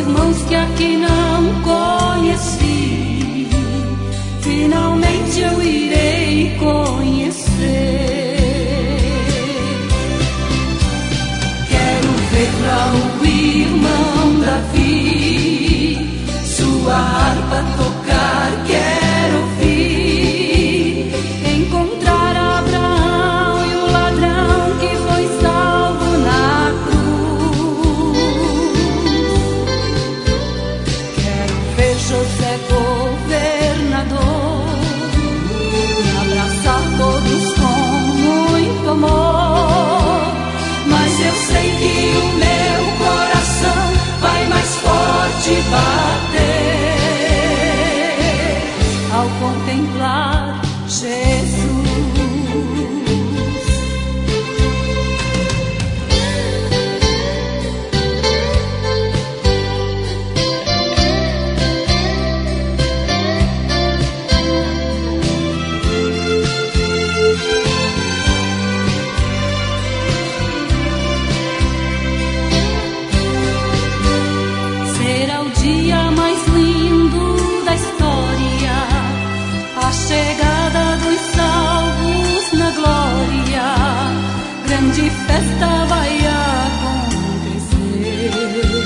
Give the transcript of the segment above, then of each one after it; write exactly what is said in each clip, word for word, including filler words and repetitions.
irmãos que aqui não conheci, finalmente eu irei conhecer. Quero ver lá o irmão Davi, sua harpa tocar, quero ouvir, encontrar Abraão e o ladrão que foi salvo na cruz. Quero ver José governador abraçar todos com muito amor, mas eu sei que o meu coração vai mais forte bater ao contemplar Jesus. Será o dia mais lindo da história, a chegada dos salvos na glória, grande festa vai acontecer.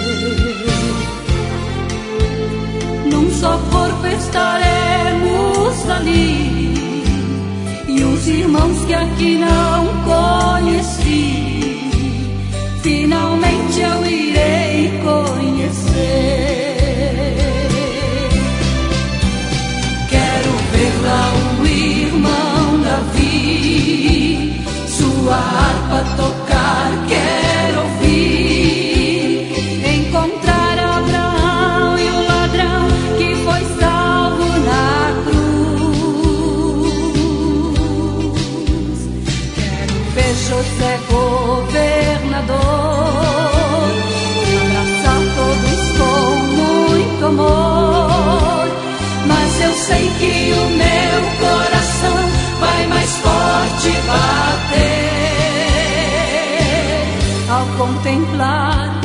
Num só corpo estaremos ali, e os irmãos que aqui não conheci, finalmente eu irei conhecer. Quero ver lá o irmão Davi, sua harpa tocar, quero ouvir, encontrar Abraão e o ladrão que foi salvo na cruz. Quero ver José governador abraçar todos com muito amor, mas eu sei que o meu coração vai mais forte bater ao contemplar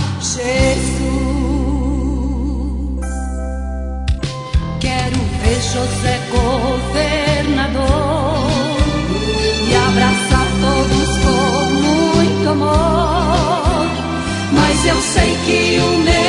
Jesus. Quero ver José governador e abraçar todos com muito amor, mas eu sei que o meu